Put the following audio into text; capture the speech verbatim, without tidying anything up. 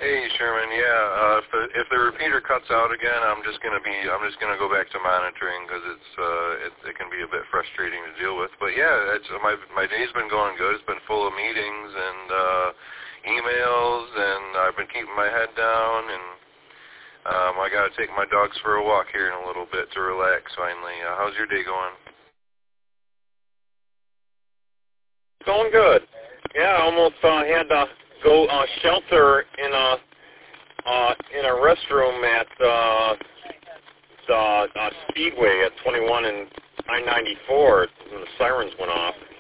Hey Sherman, yeah. Uh, if the if the repeater cuts out again, I'm just gonna be I'm just gonna go back to monitoring because it's uh it, it can be a bit frustrating to deal with. But yeah, it's my my day's been going good. It's been full of meetings and uh, emails, and I've been keeping my head down. And um, I got to take my dogs for a walk here in a little bit to relax. Finally, uh, how's your day going? Going good. Yeah, I almost uh, had to go uh, shelter in a uh, in a restroom at uh, the uh, Speedway at twenty-one and I ninety-four when the sirens went off.